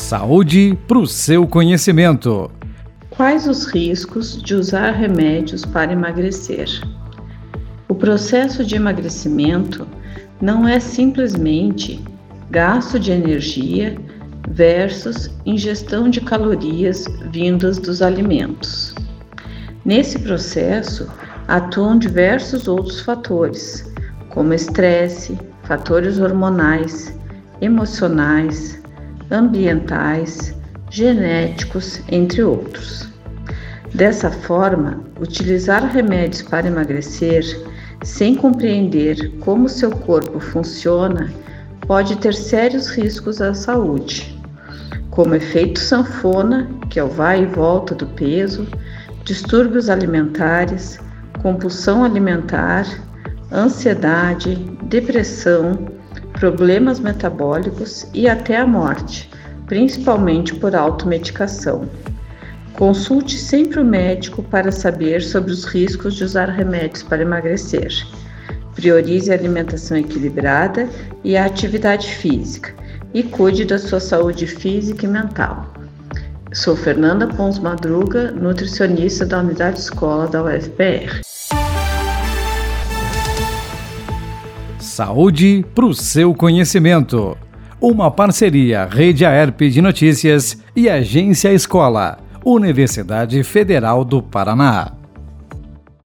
Saúde para o seu conhecimento. Quais os riscos de usar remédios para emagrecer? O processo de emagrecimento não é simplesmente gasto de energia versus ingestão de calorias vindas dos alimentos. Nesse processo, atuam diversos outros fatores, como estresse, fatores hormonais, emocionais, ambientais, genéticos, entre outros. Dessa forma, utilizar remédios para emagrecer sem compreender como seu corpo funciona pode ter sérios riscos à saúde, como efeito sanfona, que é o vai e volta do peso, distúrbios alimentares, compulsão alimentar, ansiedade, depressão, problemas metabólicos e até a morte, principalmente por automedicação. Consulte sempre o médico para saber sobre os riscos de usar remédios para emagrecer. Priorize a alimentação equilibrada e a atividade física e cuide da sua saúde física e mental. Sou Fernanda Pons Madruga, nutricionista da Unidade Escola da UFPR. Saúde para o seu conhecimento. Uma parceria Rede Aerp de Notícias e Agência Escola, Universidade Federal do Paraná.